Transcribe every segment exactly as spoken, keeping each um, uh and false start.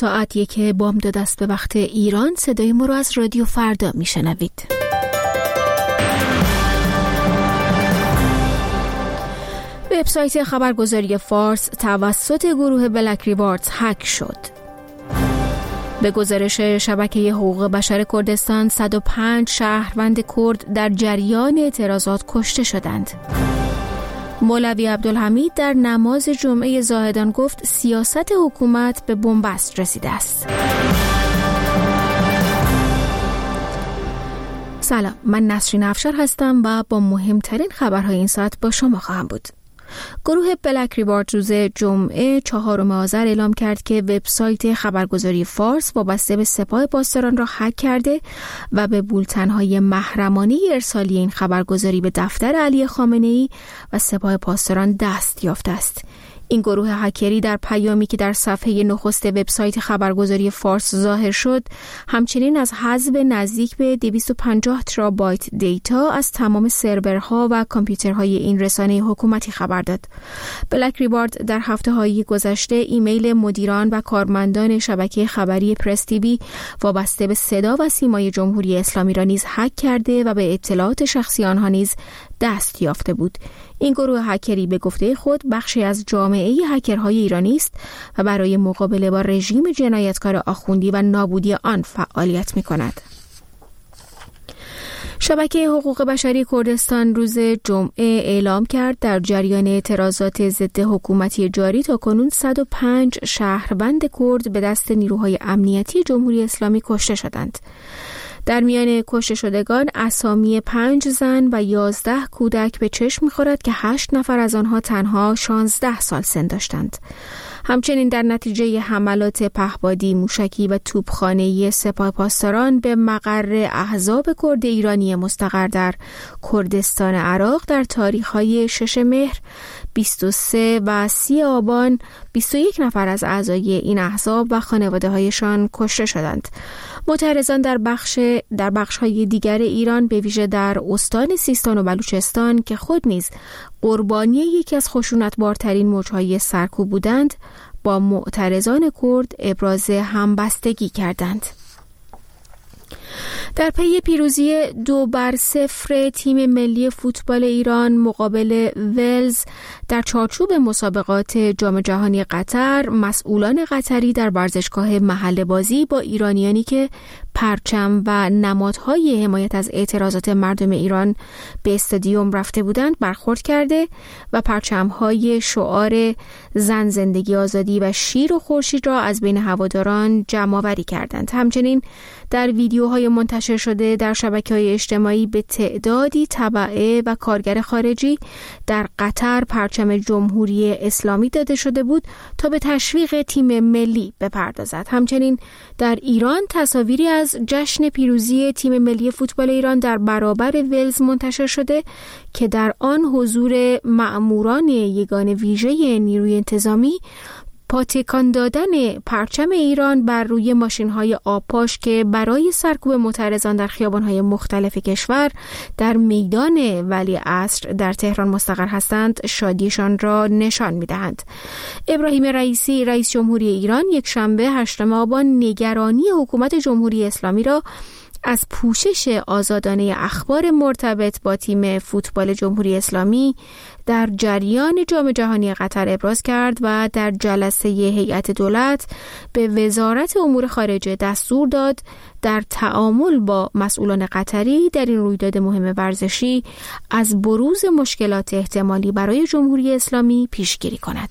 ساعت یک بامداد است به وقت ایران. صدای ما رو از رادیو فردا میشنوید. وبسایت خبرگزاری فارس توسط گروه بلک ریوارز هک شد. به گزارش شبکه حقوق بشر کردستان، صد و پنج شهروند کرد در جریان اعتراضات کشته شدند. مولوی عبدالحمید در نماز جمعه زاهدان گفت سیاست حکومت به بنبست رسیده است. سلام، من نسرین افشار هستم و با مهمترین خبرهای این ساعت با شما خواهم بود. گروه بلک ریوارد روز جمعه چهارم آذر اعلام کرد که وبسایت خبرگزاری فارس وابسته به سپاه پاسداران را هک کرده و به بولتن‌های محرمانه ارسالی این خبرگزاری به دفتر علی خامنه‌ای و سپاه پاسداران دست یافته است. این گروه هکری در پیامی که در صفحه نخست وبسایت خبرگزاری فارس ظاهر شد، همچنین از حذف نزدیک به دویست و پنجاه ترابایت دیتا از تمام سرورها و کامپیوترهای این رسانه حکومتی خبر داد. بلک ریوارد در هفته‌های گذشته ایمیل مدیران و کارمندان شبکه خبری پرس تیوی وابسته به صدا و سیمای جمهوری اسلامی را نیز هک کرده و به اطلاعات شخصی آنها نیز دست یافته بود. این گروه هکری به گفته خود بخشی از جامعه هکرهای ایرانی است و برای مقابله با رژیم جنایتکار آخوندی و نابودی آن فعالیت می‌کند. شبکه حقوق بشری کردستان روز جمعه اعلام کرد در جریان اعتراضات ضد حکومتی جاری تاکنون صد و پنج شهروند کرد به دست نیروهای امنیتی جمهوری اسلامی کشته شدند. در میان کشته شدگان اسامی پنج زن و یازده کودک به چشم می‌خورد که هشت نفر از آنها تنها شانزده سال سن داشتند. همچنین در نتیجه حملات پهپادی، موشکی و توپخانه‌ای سپاه پاسداران به مقر احزاب کرد ایرانی مستقر در کردستان عراق در تاریخ‌های شش مهر، بیست و سه و سی آبان بیست و یک نفر از اعضای این احزاب و خانواده‌هایشان کشته شدند. معترضان در بخش در بخش‌های دیگر ایران به ویژه در استان سیستان و بلوچستان که خود نیز قربانی یکی از خشونت‌بارترین موج‌های سرکوب بودند، با معترضان کرد ابراز همبستگی کردند. در پی پیروزی دو بر صفر تیم ملی فوتبال ایران مقابل ولز در چارچوب مسابقات جام جهانی قطر، مسئولان قطری در ورزشگاه محل بازی با ایرانیانی که پرچم و نمادهای حمایت از اعتراضات مردم ایران به استادیوم رفته بودند برخورد کرده و پرچم‌های شعار زن زندگی آزادی و شیر و خورشید را از بین هواداران جمع‌آوری کردند. همچنین در ویدیوهای منتشر شده در شبکه‌های اجتماعی به تعدادی تبعه و کارگر خارجی در قطر پرچم جمهوری اسلامی داده شده بود تا به تشویق تیم ملی بپردازد. همچنین در ایران تصاویری از جشن پیروزی تیم ملی فوتبال ایران در برابر ولز منتشر شده که در آن حضور مأموران یگان ویژه نیروی انتظامی پاتکان دادن پرچم ایران بر روی ماشین‌های آبپاش که برای سرکوب معترضان در خیابان‌های مختلف کشور در میدان ولیعصر در تهران مستقر هستند شادیشان را نشان می‌دهند. ابراهیم رئیسی رئیس جمهوری ایران یک شنبه هشتم آبان نگرانی حکومت جمهوری اسلامی را از پوشش آزادانه اخبار مرتبط با تیم فوتبال جمهوری اسلامی در جریان جام جهانی قطر ابراز کرد و در جلسه هیئت دولت به وزارت امور خارجه دستور داد در تعامل با مسئولان قطری در این رویداد مهم ورزشی از بروز مشکلات احتمالی برای جمهوری اسلامی پیشگیری کند.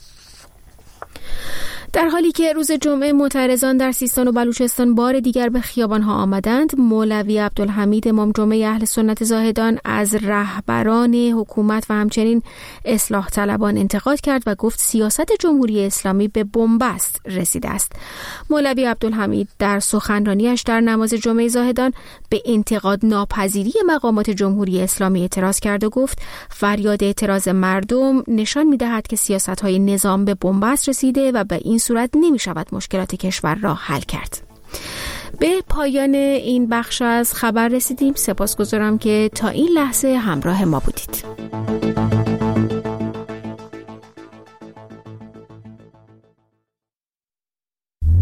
در حالی که روز جمعه معترضان در سیستان و بلوچستان بار دیگر به خیابان‌ها آمدند، مولوی عبدالحمید امام جمعه اهل سنت زاهدان از رهبران حکومت و همچنین اصلاح طلبان انتقاد کرد و گفت سیاست جمهوری اسلامی به بنبست رسیده است. مولوی عبدالحمید در سخنرانیش در نماز جمعه زاهدان به انتقاد ناپذیری مقامات جمهوری اسلامی اعتراض کرد و گفت فریاد اعتراض مردم نشان می‌دهد که سیاست‌های نظام به بنبست رسیده و به این صورت نمی شود مشکلات کشور را حل کرد. به پایان این بخش از خبر رسیدیم. سپاسگزارم که تا این لحظه همراه ما بودید.